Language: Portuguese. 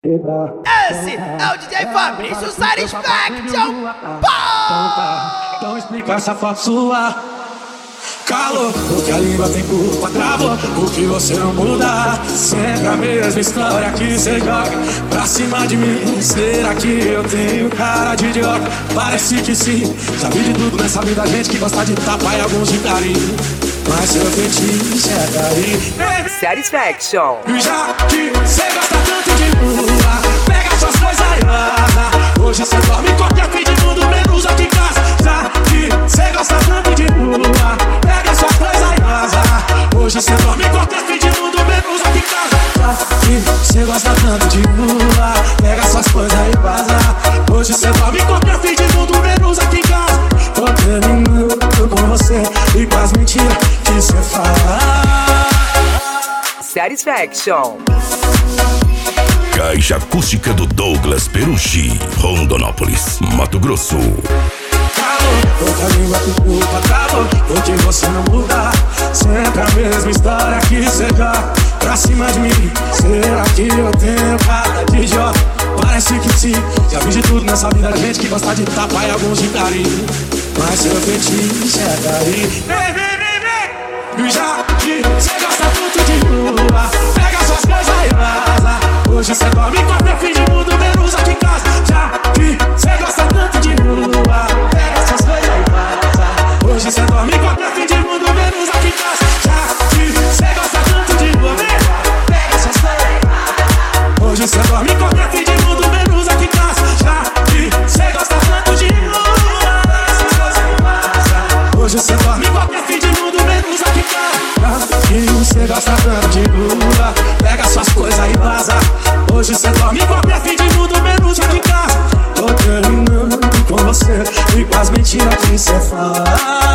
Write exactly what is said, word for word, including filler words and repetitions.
Esse é o D J Fabrício Satisfaction. Então explica essa foto sua. Calor, porque a língua tem culpa, travou, porque você não muda. Sempre a mesma história que você joga pra cima de mim. Será que eu tenho cara de idiota? Parece que sim. Já vi de tudo nessa vida, gente que gosta de tapar e alguns de carinho. Mas seu fetiche é daí Satisfaction. Já que você gosta tanto de lua, pega suas coisas e vaza. Hoje você dorme em qualquer fim de mundo, menos aqui em casa. Já que você gosta tanto de lua, pega suas coisas e vaza. Hoje você dorme em qualquer fim de mundo, menos aqui em casa. Já que você gosta tanto de lua, pega suas coisas e vaza. Hoje você dorme em qualquer fim de mundo, menos aqui em casa. Tô terminando com você e com as mentiras que você fala. Satisfaction. Caixa acústica do Douglas Perucci, Rondonópolis, Mato Grosso. Calor, toda a língua tem culpa, calor, porque você não muda. Sempre a mesma história que você joga pra cima de mim. Será que eu tenho cara de idiota? Parece que sim. Já vi de tudo nessa vida, gente que gosta de tapar e alguns de carinho. Mas seu fetiche é daí. Vem, vem, vem, vem. Já que você gosta tanto de lua, pega suas coisas e vaza. Hoje você dorme em qualquer fim de mundo, menos aqui em casa. Já que você gosta tanto de lua, pega suas coisas e vaza. Hoje você dorme em qualquer fim de mundo, menos aqui em casa. Já que você gosta tanto de lua, pega suas coisas e vaza. Hoje você dorme em qualquer fim de mundo, menos aqui em casa. Já que você gosta tanto de lua, pega suas coisas e vaza. Hoje você dorme em qualquer fim de mundo, menos aqui em casa. Já que você gosta tanto de lua, pega suas coisas e vaza. Hoje você dorme em qualquer fim de mundo, menos aqui em casa. Tô terminando com você e com as mentiras que você fala.